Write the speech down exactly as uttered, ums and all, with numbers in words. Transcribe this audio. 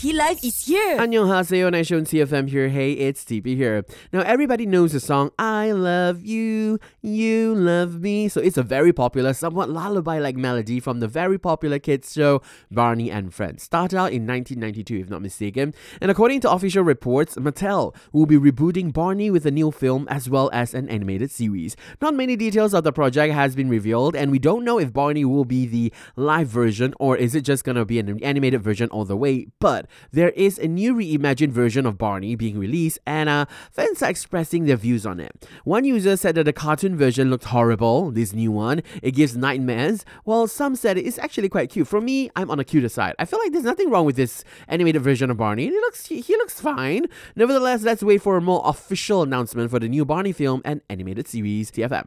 T Live is here. Annyeonghaseyo, Naishon T F M here. Hey, it's T P here. Now, everybody knows the song I Love You, You Love Me. So it's a very popular, somewhat lullaby-like melody from the very popular kids show Barney and Friends. Started out in nineteen ninety-two, if not mistaken. And according to official reports, Mattel will be rebooting Barney with a new film as well as an animated series. Not many details of the project has been revealed, and we don't know if Barney will be the live version or is it just gonna be an animated version all the way. But there is a new reimagined version of Barney being released, and uh, fans are expressing their views on it. One user said that the cartoon version looked horrible, this new one. It gives nightmares, while some said it's actually quite cute. For me, I'm on the cuter side. I feel like there's nothing wrong with this animated version of Barney. He looks, he, he looks fine. Nevertheless, let's wait for a more official announcement for the new Barney film and animated series. T F M.